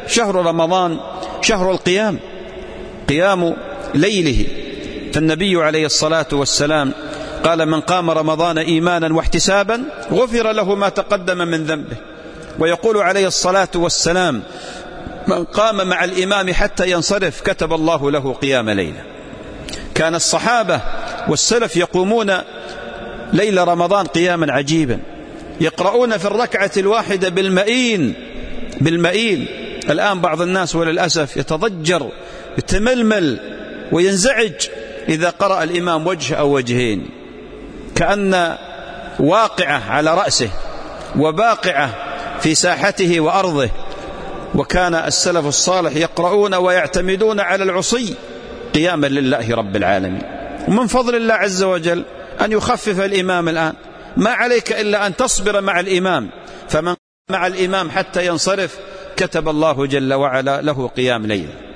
شهر رمضان شهر القيام، قيام ليله. فالنبي عليه الصلاة والسلام قال: من قام رمضان إيمانا واحتسابا غفر له ما تقدم من ذنبه. ويقول عليه الصلاة والسلام: من قام مع الإمام حتى ينصرف كتب الله له قيام ليلة. كان الصحابة والسلف يقومون ليل رمضان قياما عجيبا، يقرؤون في الركعة الواحدة بالمئين. الآن بعض الناس وللأسف يتضجر يتململ وينزعج إذا قرأ الإمام وجه أو وجهين، كأن واقعة على رأسه وباقعة في ساحته وأرضه. وكان السلف الصالح يقرؤون ويعتمدون على العصي قياما لله رب العالمين. ومن فضل الله عز وجل أن يخفف الإمام الآن، ما عليك إلا أن تصبر مع الإمام، فمن مع الإمام حتى ينصرف كتب الله جل وعلا له قيام ليل.